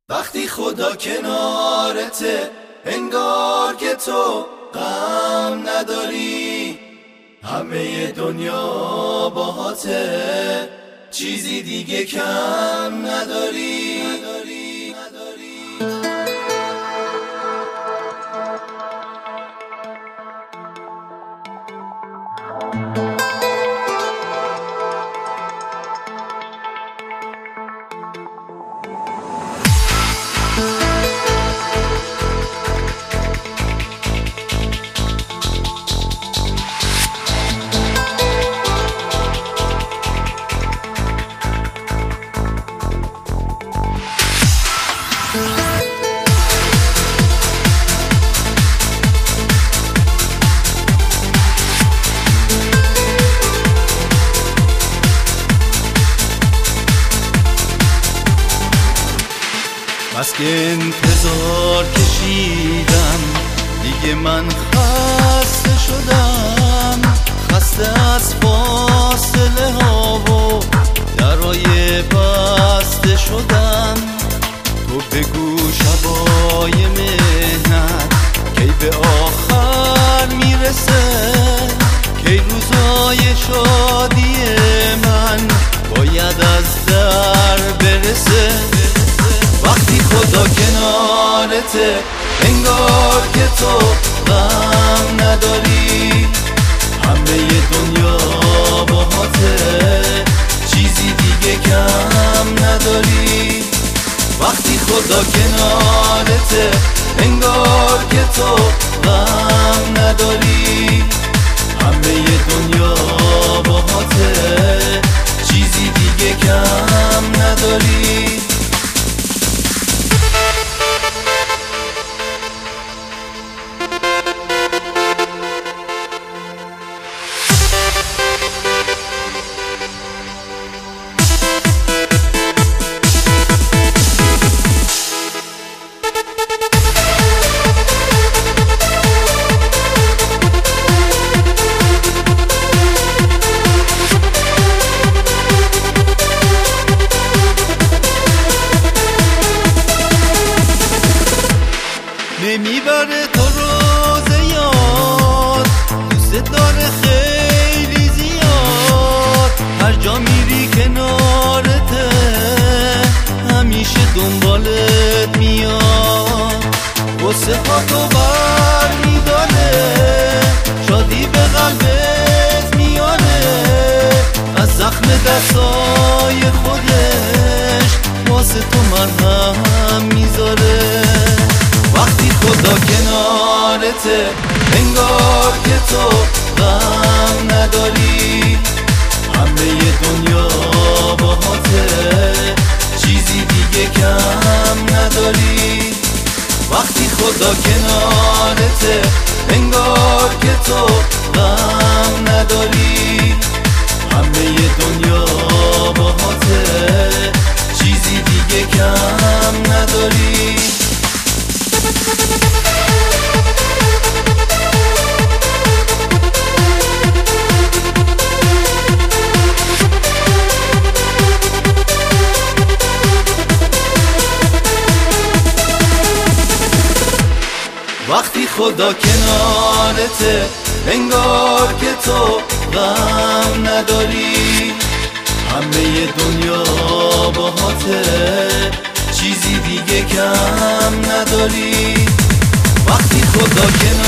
وقتی خدا کنارته انگار که تو غم نداری، همه دنیا باهاته، چیزی دیگه کم نداری. بس که انتظار کشیدم، دیگه من خسته شدم، خسته از فاصله ها و درای بسته شدم. تو بگو شبای مهنت کی به آخر میرسه، کی روزای شادی من باید از در برسه. وقتی خدا کنارته انگار که تو غم نداری، همه دنیا باهاته، چیزی دیگه کم نداری. وقتی خدا کنارته انگار که تو غم نداری، همه دنیا باهاته، چیزی دیگه کم نداری. نمیبره تو روز یاد، دوست داره خیلی زیاد، هر جا میری کنارته، همیشه دنبالت میاد، غصه ها تو بر میداره، شادی به قلبت میاره، از زخم دستای خودش واسه تو مرهم میذاره. وقتی خدا کنارته انگار که تو غم نداری، همه دنیا باهاته، چیزی دیگه کم نداری. وقتی خدا کنارته انگار که تو غم نداری، همه دنیا باهاته، چیزی دیگه کم نداری. وقتی خدا کنارته انگار که تو غم نداری، همه دنیا باهاته، چیزی دیگه کم نداری. وقتی خدا کنارته